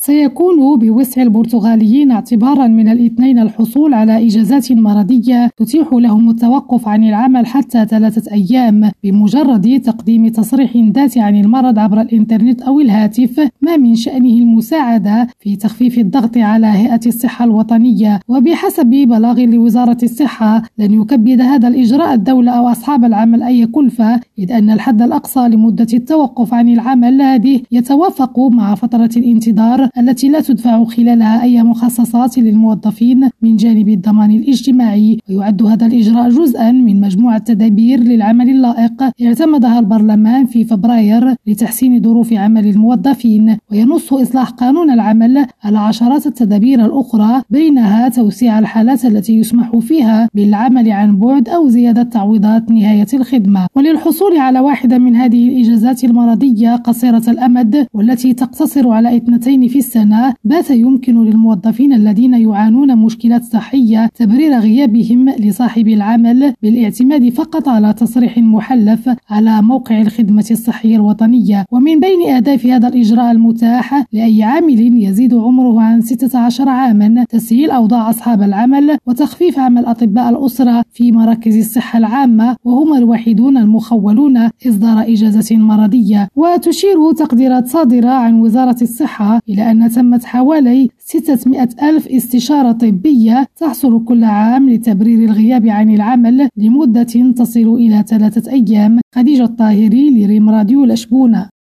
سيكون بوسع البرتغاليين اعتبارا من الاثنين الحصول على إجازات مرضية تتيح لهم التوقف عن العمل حتى 3 أيام بمجرد تقديم تصريح ذاتي عن المرض عبر الإنترنت أو الهاتف، ما من شأنه المساعدة في تخفيف الضغط على هيئة الصحة الوطنية. وبحسب بلاغ لوزارة الصحة لن يكبد هذا الإجراء الدولة أو أصحاب العمل أي كلفة، إذ أن الحد الأقصى لمدة التوقف عن العمل هذه يتوافق مع فترة الانتظار التي لا تدفع خلالها أي مخصصات للموظفين من جانب الضمان الاجتماعي. ويعد هذا الإجراء جزءا من مجموعة تدابير للعمل اللائق اعتمدها البرلمان في فبراير لتحسين ظروف عمل الموظفين، وينص إصلاح قانون العمل على عشرات التدابير الأخرى، بينها توسيع الحالات التي يسمح فيها بالعمل عن بعد أو زيادة تعويضات نهاية الخدمة. وللحصول على واحدة من هذه الإجازات المرضية قصيرة الأمد والتي تقتصر على 2 في السنة، بات يمكن للموظفين الذين يعانون مشكلات صحية تبرير غيابهم لصاحب العمل بالاعتماد فقط على تصريح محلف على موقع الخدمة الصحية الوطنية. ومن بين أهداف هذا الإجراء المتاح لأي عامل يزيد عمره عن 16 عاما تسهيل أوضاع أصحاب العمل وتخفيف عمل أطباء الأسرة في مراكز الصحة العامة، وهم الوحيدون المخولون إصدار إجازة مرضية. وتشير تقديرات صادرة عن وزارة الصحة إلى أن تمت حوالي 600 ألف استشارة طبية تحصل كل عام لتبرير الغياب عن العمل لمدة تصل إلى 3 أيام. خديجة الطاهري لريم راديو الأشبونة.